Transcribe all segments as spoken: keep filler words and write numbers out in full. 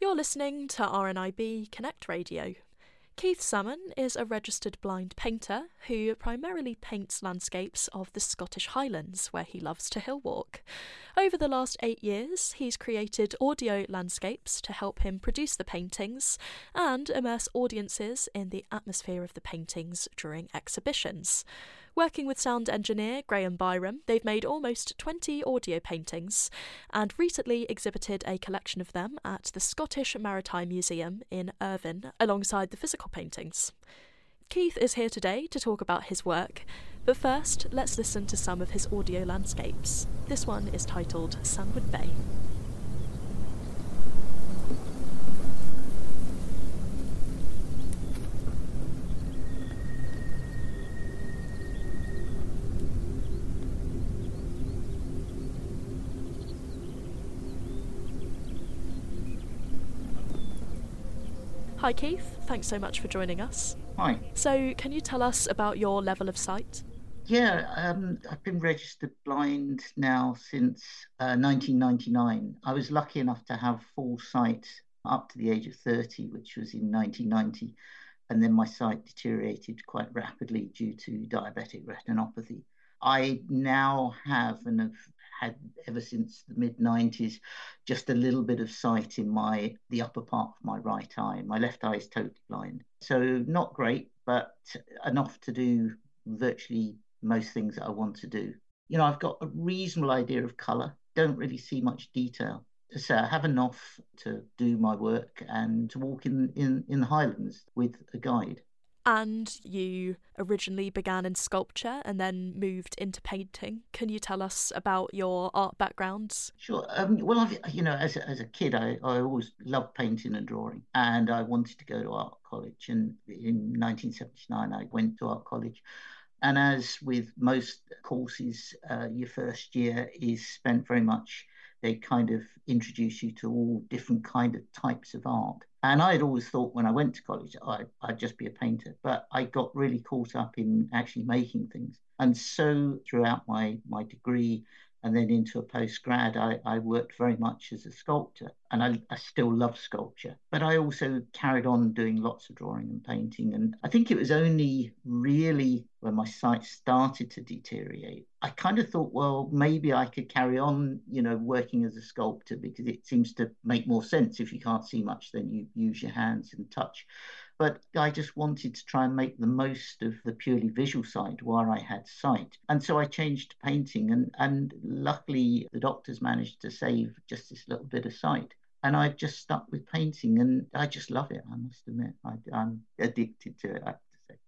You're listening to R N I B Connect Radio. Keith Salmon is a registered blind painter who primarily paints landscapes of the Scottish Highlands, where he loves to hill walk. Over the last eight years, he's created audio landscapes to help him produce the paintings and immerse audiences in the atmosphere of the paintings during exhibitions. Working with sound engineer Graham Byram, they've made almost twenty audio paintings and recently exhibited a collection of them at the Scottish Maritime Museum in Irvine alongside the physical paintings. Keith is here today to talk about his work, but first let's listen to some of his audio landscapes. This one is titled Sandwood Bay. Hi Keith, thanks so much for joining us. Hi. So can you tell us about your level of sight? Yeah, um, I've been registered blind now since uh, nineteen ninety-nine. I was lucky enough to have full sight up to the age of thirty, which was in nineteen ninety. And then my sight deteriorated quite rapidly due to diabetic retinopathy. I now have, and have had ever since the mid nineties, just a little bit of sight in my the upper part of my right eye. My left eye is totally blind. So not great, but enough to do virtually most things that I want to do. You know, I've got a reasonable idea of colour, don't really see much detail. So I have enough to do my work and to walk in, in, in the Highlands with a guide. And you originally began in sculpture and then moved into painting. Can you tell us about your art backgrounds? Sure. Um, well, I've, you know, as a, as a kid, I, I always loved painting and drawing, and I wanted to go to art college. And in nineteen seventy-nine, I went to art college. And as with most courses, uh, your first year is spent very much, they kind of introduce you to all different kind of types of art. And I had always thought when I went to college, I, I'd just be a painter, but I got really caught up in actually making things. And so throughout my, my degree and then into a post-grad, I, I worked very much as a sculptor, and I, I still love sculpture. But I also carried on doing lots of drawing and painting. And I think it was only really when my sight started to deteriorate, I kind of thought, well, maybe I could carry on, you know, working as a sculptor, because it seems to make more sense. If you can't see much, then you use your hands and touch. But I just wanted to try and make the most of the purely visual side while I had sight. And so I changed to painting, and, and luckily the doctors managed to save just this little bit of sight. And I just stuck with painting, and I just love it, I must admit. I, I'm addicted to it, I have to say.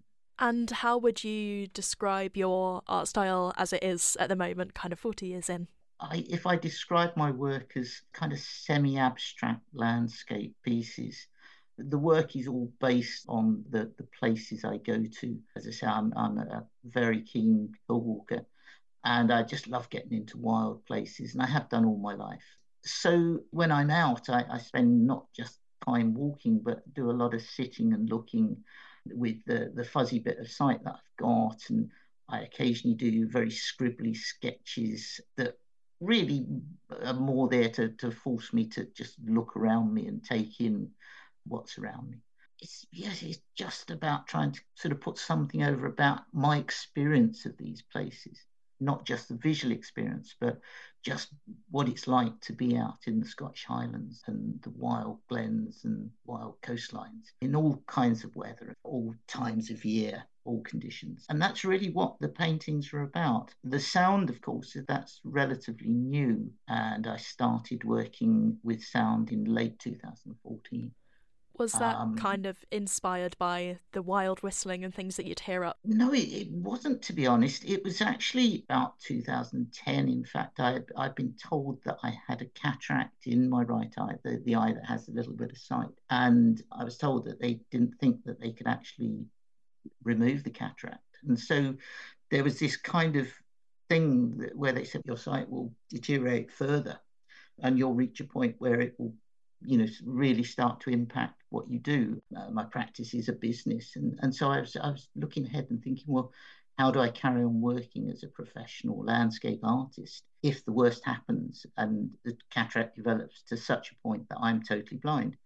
And how would you describe your art style as it is at the moment, kind of forty years in? I, if I describe my work as kind of semi-abstract landscape pieces, the work is all based on the, the places I go to. As I say, I'm, I'm a very keen hill walker, and I just love getting into wild places, and I have done all my life. So when I'm out, I, I spend not just time walking, but do a lot of sitting and looking with the, the fuzzy bit of sight that I've got. And I occasionally do very scribbly sketches that really are more there to, to force me to just look around me and take in what's around me. It's, yes, it's just about trying to sort of put something over about my experience of these places, not just the visual experience, but just what it's like to be out in the Scottish Highlands and the wild glens and wild coastlines in all kinds of weather, all times of year, all conditions. And that's really what the paintings are about. The sound, of course, that's relatively new. And I started working with sound in late two thousand fourteen. Was that Um, kind of inspired by the wild whistling and things that you'd hear up? No, it, it wasn't, to be honest. It was actually about two thousand ten. In fact, I, I've been told that I had a cataract in my right eye, the, the eye that has a little bit of sight. And I was told that they didn't think that they could actually remove the cataract. And so there was this kind of thing that, where they said your sight will deteriorate further and you'll reach a point where it will, you know, really start to impact what you do. Uh, my practice is a business. And, and so I was, I was looking ahead and thinking, well, how do I carry on working as a professional landscape artist if the worst happens and the cataract develops to such a point that I'm totally blind?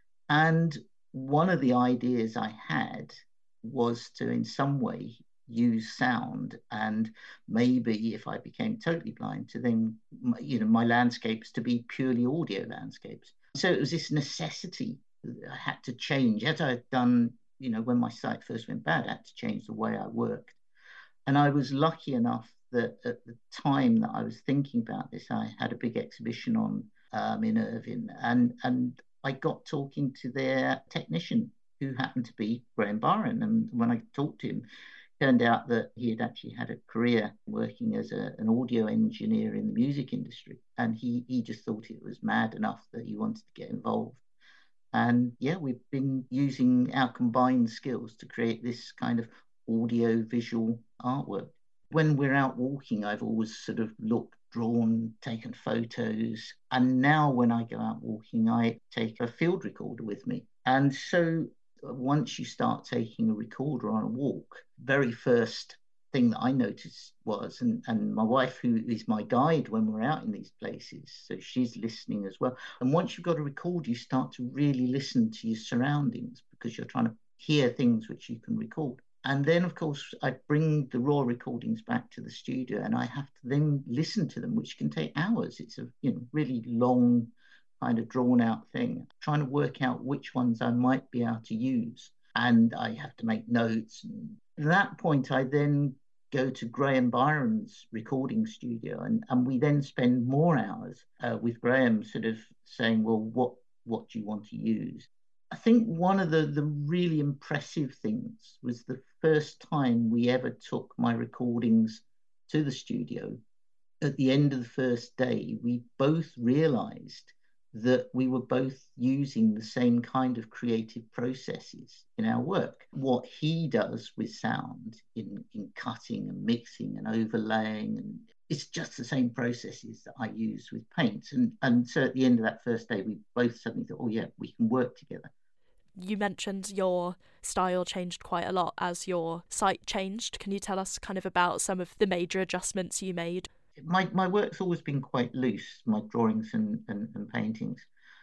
And one of the ideas I had was to, in some way, use sound, and maybe if I became totally blind, to then, you know, my landscapes to be purely audio landscapes. So it was this necessity that I had to change, as I had done, you know, when my sight first went bad. I had to change the way I worked. And I was lucky enough that at the time that I was thinking about this, I had a big exhibition on um, in Irvine, and and I got talking to their technician, who happened to be Graham Byron. And when I talked to him, it turned out that he had actually had a career working as a, an audio engineer in the music industry, and he he just thought it was mad enough that he wanted to get involved. And yeah, we've been using our combined skills to create this kind of audio visual artwork. When we're out walking, I've always sort of looked, drawn, taken photos. And now when I go out walking, I take a field recorder with me. And so once you start taking a recorder on a walk, very first thing that I noticed was, and, and my wife, who is my guide when we're out in these places, so she's listening as well. And once you've got a record, you start to really listen to your surroundings because you're trying to hear things which you can record. And then, of course, I bring the raw recordings back to the studio, and I have to then listen to them, which can take hours. It's a you know really long, kind of drawn out thing, trying to work out which ones I might be able to use. And I have to make notes. And at that point, I then go to Graham Byron's recording studio, and, and we then spend more hours uh, with Graham sort of saying, well, what, what do you want to use? I think one of the, the really impressive things was the first time we ever took my recordings to the studio. At the end of the first day, we both realized that we were both using the same kind of creative processes in our work. What he does with sound in, in cutting and mixing and overlaying, and it's just the same processes that I use with paint. And, and so at the end of that first day, we both suddenly thought, oh yeah, we can work together. You mentioned your style changed quite a lot as your sight changed. Can you tell us kind of about some of the major adjustments you made? My, my work's always been quite loose, my drawings and, and, and paintings.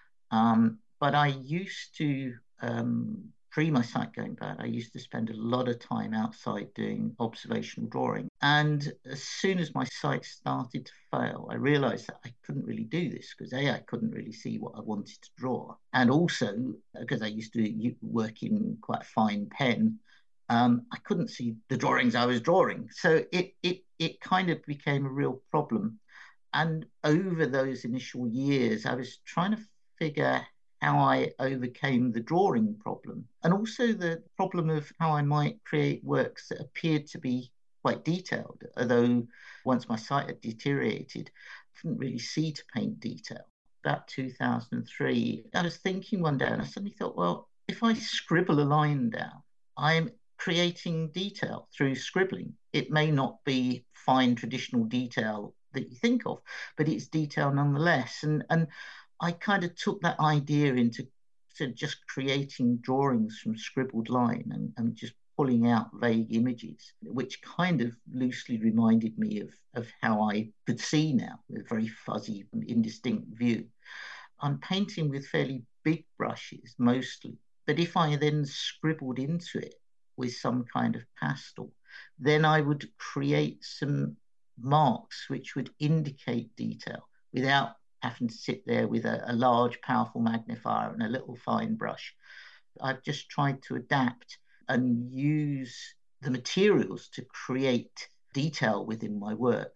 Um, but I used to, um, pre my sight going bad, I used to spend a lot of time outside doing observational drawing. And as soon as my sight started to fail, I realized that I couldn't really do this because A, I couldn't really see what I wanted to draw. And also, because I used to work in quite a fine pen, um, I couldn't see the drawings I was drawing. So it, it, it kind of became a real problem. And over those initial years, I was trying to figure how I overcame the drawing problem, and also the problem of how I might create works that appeared to be quite detailed, although once my sight had deteriorated, I couldn't really see to paint detail. About two thousand three, I was thinking one day, and I suddenly thought, well, if I scribble a line down, I'm creating detail through scribbling. It may not be fine traditional detail that you think of, but it's detail nonetheless. And and I kind of took that idea into sort of just creating drawings from scribbled line, and, and just pulling out vague images, which kind of loosely reminded me of, of how I could see now, with a very fuzzy, indistinct view. I'm painting with fairly big brushes mostly, but if I then scribbled into it with some kind of pastel, then I would create some marks which would indicate detail without having to sit there with a, a large, powerful magnifier and a little fine brush. I've just tried to adapt and use the materials to create detail within my work.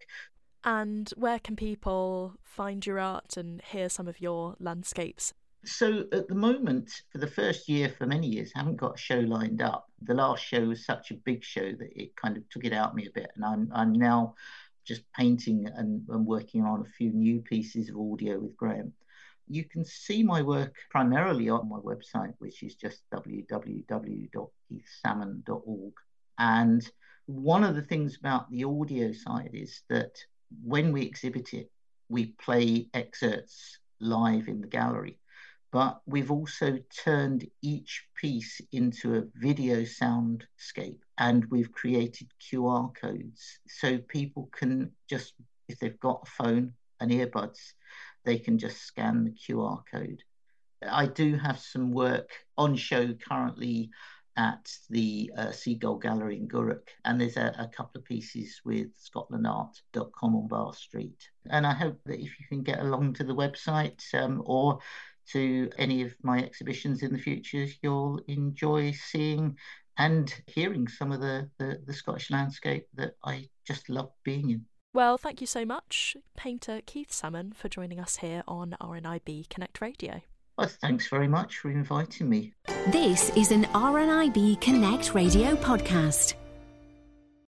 And where can people find your art and hear some of your landscapes? So at the moment, for the first year, for many years, I haven't got a show lined up. The last show was such a big show that it kind of took it out of me a bit. And I'm I'm now just painting and, and working on a few new pieces of audio with Graham. You can see my work primarily on my website, which is just w w w dot keith salmon dot org. And one of the things about the audio side is that when we exhibit it, we play excerpts live in the gallery. But we've also turned each piece into a video soundscape. and we've created Q R codes so people can just, if they've got a phone and earbuds, they can just scan the Q R code. I do have some work on show currently at the uh, Seagull Gallery in Gourock, and there's a, a couple of pieces with scotland art dot com on Bar Street. And I hope that if you can get along to the website um, or to any of my exhibitions in the future, you'll enjoy seeing and hearing some of the, the, the Scottish landscape that I just love being in. Well, thank you so much, painter Keith Salmon, for joining us here on R N I B Connect Radio. Well, thanks very much for inviting me. This is an R N I B Connect Radio podcast.